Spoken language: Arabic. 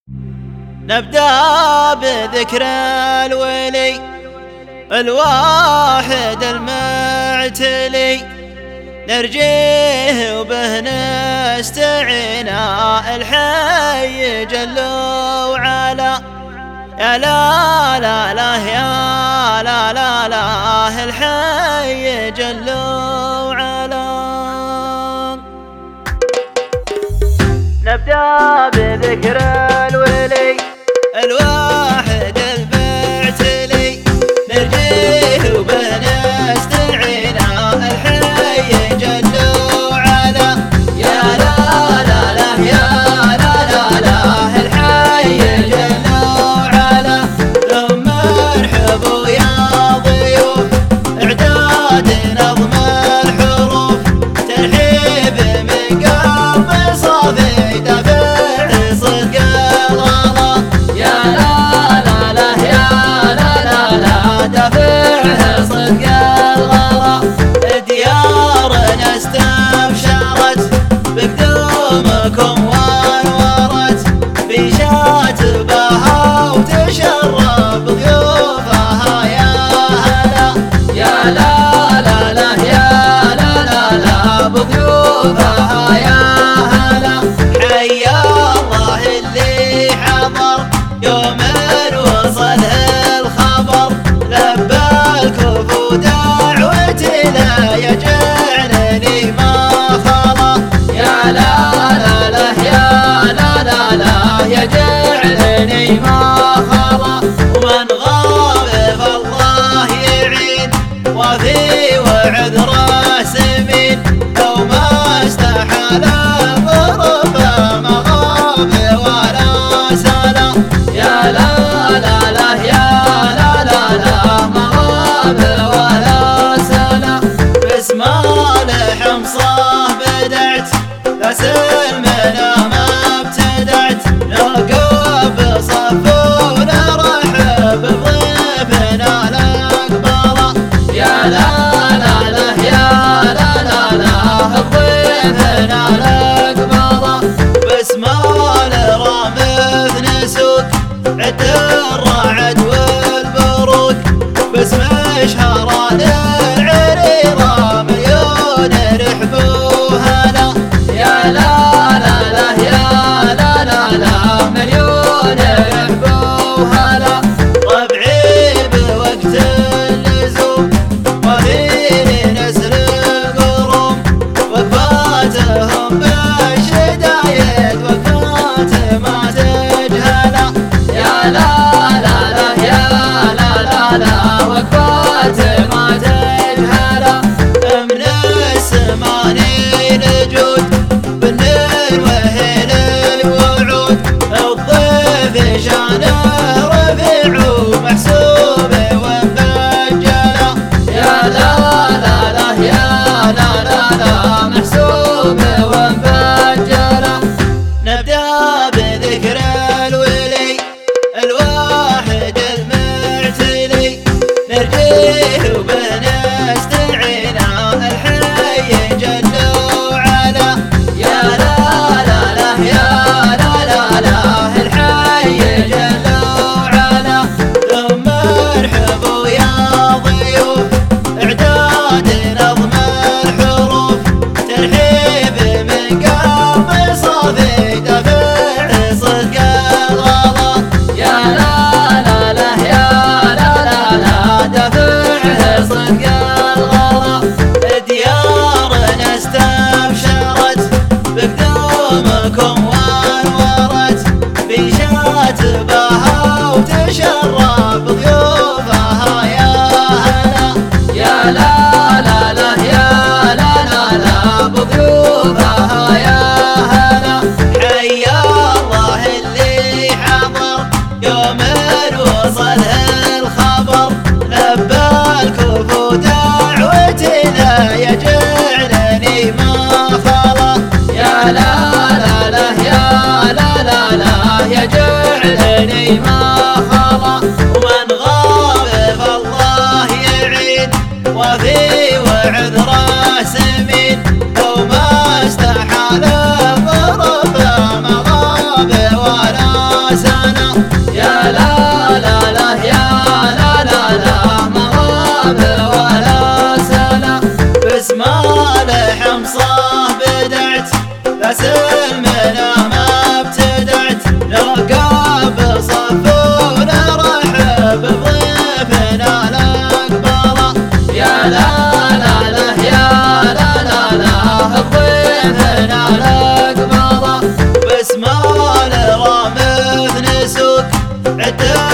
نبدأ بذكر الولي الواحد المعتلي، نرجيه وبه نستعين الحي جل وعلا. يا لا لا لا يا لا لا لا الحي جل وعلا. نبدأ بذكر الولي الواحد المعتلي، نرجيه وبه نستعين الحي جل وعلا. يا لا لا لا يا لا لا لا الحي جل وعلا. ثم ارحبوا يا ضيوف اعداد نظم الحروف، ترحيب من قلب صافي دافع صدق الغلا. يا لا لا لا يا لا لا لا دافع صدق الغلا. ديارنا استبشرت بقدومكم وانورت، بيشات بها وتشرب ضيوفها يا هلا. يا لا لا لا يا لا لا لا بضيوفها يا هلا. حيا الله اللي حضر يوم وصله الخبر، لبى الكفو دعوتي لا يجعلني ما خلا. يا لا لا لا يا لا لا لا يجعلني ما خلا. ومن غاب فالله يعين وفي وعذره سمين، لو ما استحال ظرفه ما غاب ولا سلا. يا لا لا لا يا لا لا لا ما غاب ولا سلا. باسم الحمصه بدعت لا سلمنا ما ابتدعت، نرقب صفونا رحب بضيفنا الاقبال. يا لا لا لا يا لا لا لا بضيفنا الاقبال. باسم الرامث نسوق عد الرعد والبروق، باسم شهران العريضه مليون رحب وهلا. يا لا لا لا يا لا لا لا مليون رحب وهلا. ربعي بوقت اللزوم وفي نسر القروم، وقفاتهم بالشدايد وقفات ما تجهلا. يا لا لا لا يا لا لا لا وقفات ما تجهلا. من السماني نجود بالنيل وهيل الوعود، الضيف شانه رفيع ومحسوب ومبجلا. يا لا لا لا يا لا لا لا محسوب ومبجلا. نبدأ بذكر الولي الواحد المعتلي، نرجيه وبه نستعين الحي جل وعلا. يا لا لا لا يا لا لا لا الحي جل وعلا. ثم ارحبوا يا ضيوف اعداد نظم الحروف، ترحيب من قلب صافي دافع صدق الغلا. يا لا لا لا يا لا لا لا دافع صدق الغلا. ديارنا استبشرت بقدومكم وانورت، بيشات بها وتشرب ضيوفها يا هلا. يا لا لا لا يا لا لا لا بضيوفها يا هلا. حيا الله اللي حضر يوم وصله الخبر، لبى الكفو دعوتي لا يجعلني ما خلا. يا لا لا لا يا لا لا لا يجعلني ما خلا. ومن غاب فالله يعين وفي وعذره سمين، لو ما استحال ظرفه ما غاب ولا سلا. حتى